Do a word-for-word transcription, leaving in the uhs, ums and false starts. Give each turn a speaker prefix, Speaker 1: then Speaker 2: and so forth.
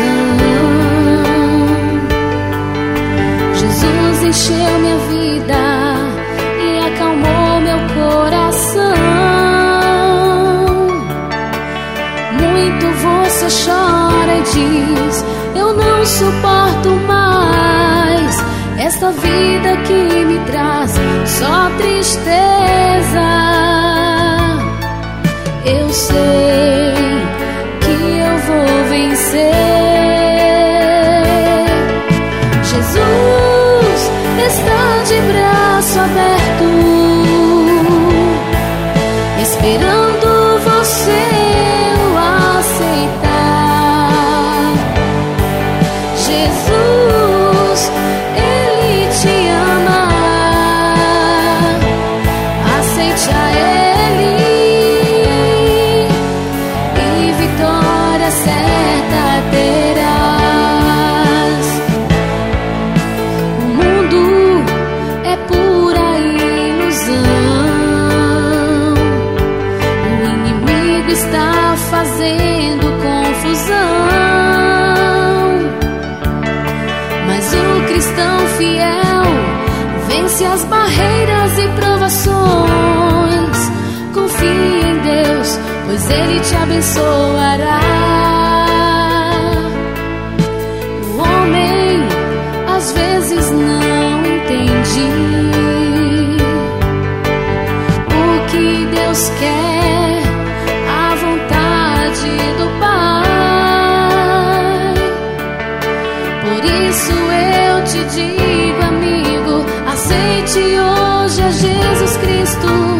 Speaker 1: Jesus encheu minha vida e acalmou meu coração. Muito você chora e diz: eu não suporto mais esta vida que me traz só tristeza. Eu sei que eu vou vencer. Jesus está de braço aberto, esperando você o aceitar. Jesus, Ele te ama, aceite a Ele e vitória certa terás. O mundo é pura ilusão, o inimigo está fazendo confusão, mas o cristão fiel vence as barreiras e provações. Confie em Deus, pois Ele te abençoará. O homem às vezes não entende o que Deus quer, a vontade do Pai. Por isso eu te digo, amigo, aceite hoje a Jesus Cristo.